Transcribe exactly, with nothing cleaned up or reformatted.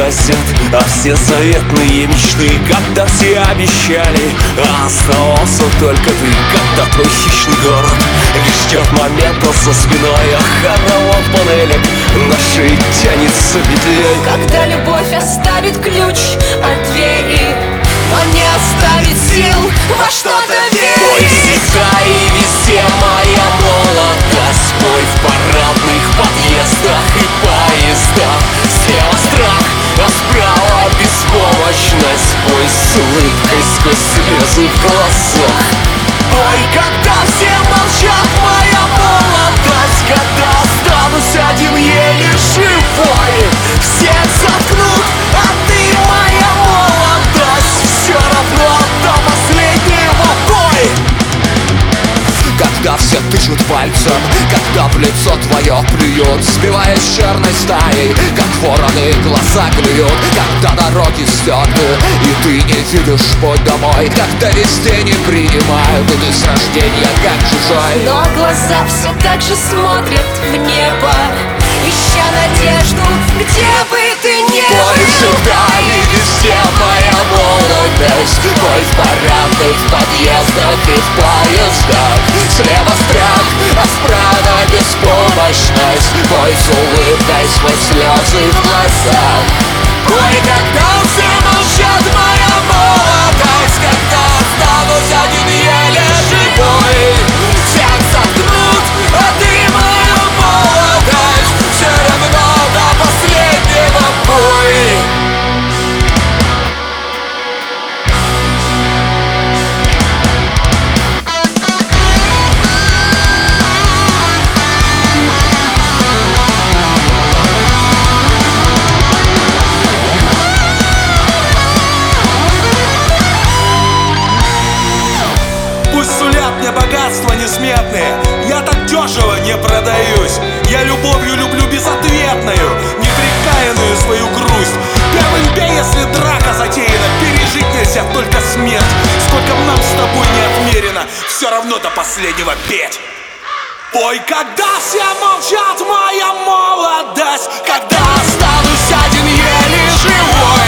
погасят, а все заветные мечты, когда все обещали, а оставался только ты. Когда твой хищный город лишь ждет момента за спиной, охрана от панелек на шее тянется петлей. Когда любовь оставит ключ от двери, но не оставит сил во что-то верить. Бой всегда и везде моя молодость, бой в парадных подъездах и поездах. Слева страх, а справа беспомощность, бой с улыбкой сквозь слезы в глазах. Бой, когда все молчат, моя молодость, когда останусь один еле живой. Всех заткнут, а ты моя молодость, все равно до последнего бой. Когда все тычут пальцем, когда в лицо твое плюют, сбиваясь черной стаей, как вороны глаза клюют. Когда дороги стерты, и ты не видишь путь домой, когда везде не принимают, и ты с рождения как чужой. Но глаза все так же смотрят в небо, ища надежду, где бы ты ни был. Бой всегда и везде моя молодость, бой в парадных подъездах и в поездах. Слева страх, а справа беспомощность, бой с улыбкой сквозь слезы в глазах. Бой, когда все молчат, моя молодость, когда останусь один еле живой. Всех заткнут, а ты моя молодость, все равно до последнего бой. Богатства несметные, я так дешево не продаюсь. Я любовью люблю безответную, непрекаянную свою грусть. Первым бей, если драка затеяна, пережить нельзя только смерть. Сколько б нам с тобой не отмерено, все равно до последнего петь. Ой, когда все молчат, моя молодость, когда останусь один еле живой.